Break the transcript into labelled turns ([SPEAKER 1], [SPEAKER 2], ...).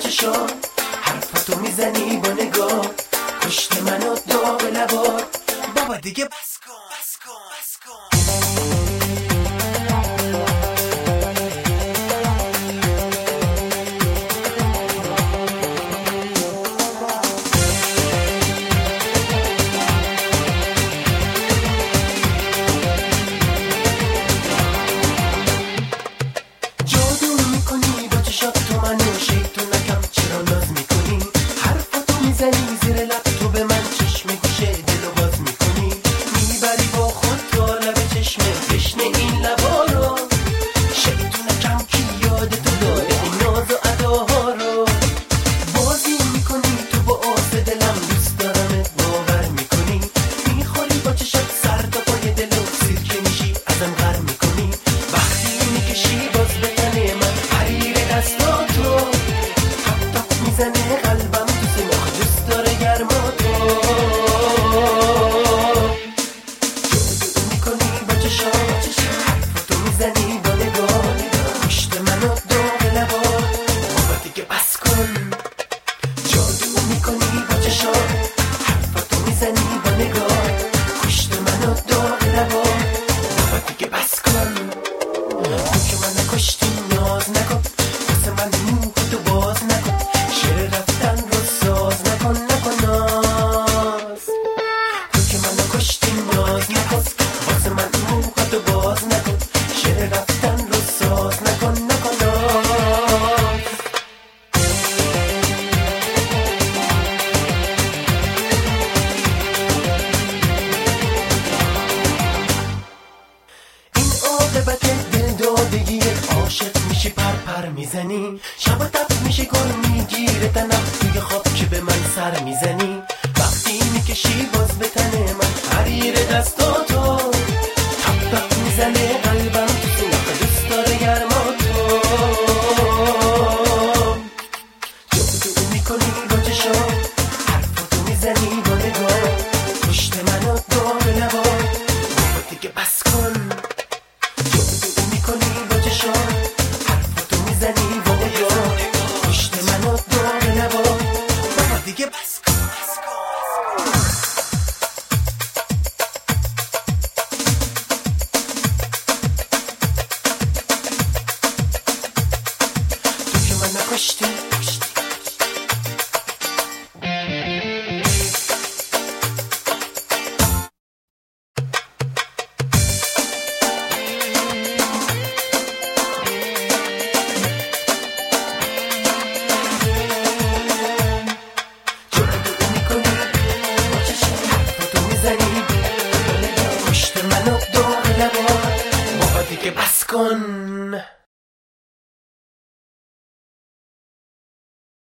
[SPEAKER 1] چشام، حرفتو میزنی با نگاه، کشت منو داغ لبات. بابا دیگه بس کن بس کن بس کن.
[SPEAKER 2] میزنی زیر لب تو به من، چشم گوشه دلو باز میکنی، میبری با خود تا لب چشم تشنه این لبا رو. شیطونکم کی یاد تو داره این ناز و اداها رو، بازی میکنی تو با آس دلم، دوست دارمت باور میکنی، میخوری با چشات سر تا پای دلو، سیرکه میشی ازم غر میکنی، وقتی میکشی باز به تن من حریر دستاتو، تپ تپ میزنه قلبم داره گرما تو، جادو میکنی با چشام، حرفتو میزنی با نگاه، کشت منو داغ لبات. بابا دیگه بس کن. جادو میکنی با چشام، حرفتو میزنی با نگاه، کشت منو داغ لبات. بابا دیگه بس کن. تو که منو کشتی ناز نکن، واسه من موه تو باز نکن، شعر رفتن رو ساز نکن ناز. تو که منو کشتی ناز نکن، واسه من موه تو باز نکن، شعر رفتن رو ساز نکن ناز. این عاقبت دل دادگی، عاشق میشی پر پر میزنی، شب و تب میشی گل میگیره تنم، توی خواب که به من سر میزنی، وقتی میکشی باز به تن من حریر دستاتو، تپ تپ میزنه قلبم تو سوخ دوست داره گرما تو، جادو میکنی با چشام، حرفتو میزنی با نگاه، کشت منو داغ لبات. بابا دیگه بس کن. جادو میکنی با چشام، حرفتو میزنی با نگاه، کشت منو داغ لبات. بابا دیگه بس کن. تو که منو کشتی. کشت منو داغ لبات. بابا دیگه بس کن.